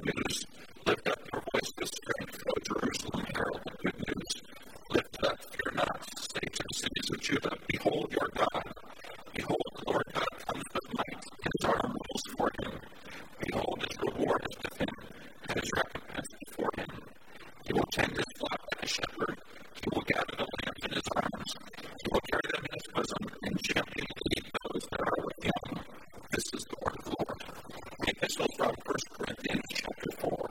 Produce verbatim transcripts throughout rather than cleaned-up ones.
news. Lift up your voice with strength, O Jerusalem, herald the good news. Lift up, fear not, say to the cities of Judah, behold your God. Behold, the Lord God comes with might, his arm rules for him. Behold, his reward is with him, and his recompense before him. He will tend his flock like a shepherd. He will gather the lambs in his arms. He will carry them in his bosom, and gently lead those that are with him. This is the word of the Lord. The epistle from First Corinthians chapter four.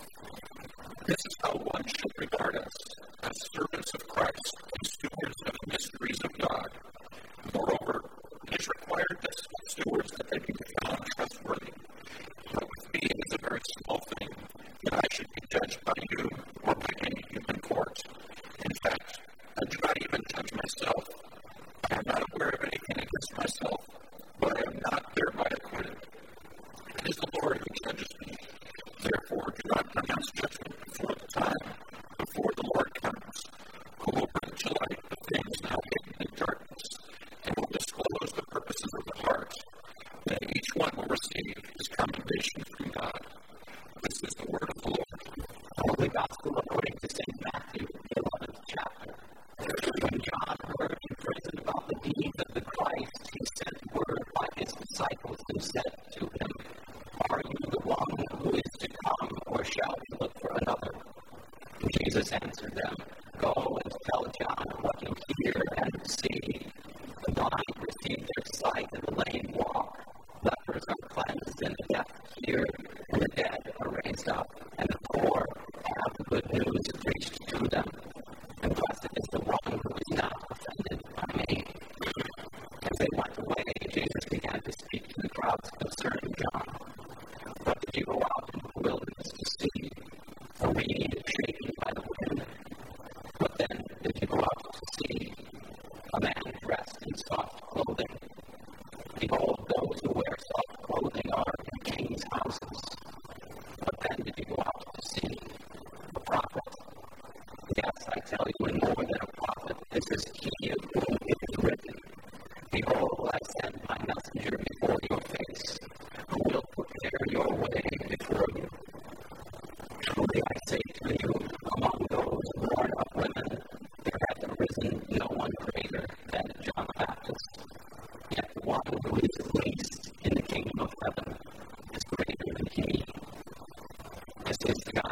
This is how one should regard us, as servants of Christ and stewards of the mysteries of God. Moreover, it is required that stewards that they be found trustworthy. But with me it is a very small thing that I should be judged by you or by any human court. In fact, I do not even judge myself. I am not aware of anything against myself, but I am not thereby acquitted. It is the Lord who judges me. Therefore, do not pronounce judgment before the time, before the Lord comes, who will bring to light the things now hidden in darkness, and will disclose the purposes of the heart. Then each one will receive his commendation from God. This is the word of the Lord. Holy Gospel according to Saint Matthew, the eleventh chapter. When John heard in prison about the deeds of the Christ, he sent word by his disciples who said to him, are you the one who is to come, or shall we look for another? And Jesus answered them, go and tell John what you hear and see. The blind receive their sight, and the lame walk. Lepers are cleansed, and the deaf hear, and the dead are raised up, and the poor have the good news preached to them. And blessed is the one who is not offended by me. As they went away, Jesus began to speak to the crowds concerning John. What did you go out into the wilderness to see? A reed shaken by the wind? What then did you go out to see? A man dressed in soft clothing? Behold, those who wear soft clothing are in kings' houses. What then did you go out to see? A prophet? Yes, I tell you, and more than a prophet, this is he of whom it is written, behold, I send my messenger before your face, who will prepare your way before you. Truly I say to you, among those born of women, there hath arisen no one greater than John the Baptist. Yet the one who is least in the kingdom of heaven is greater than he. This is the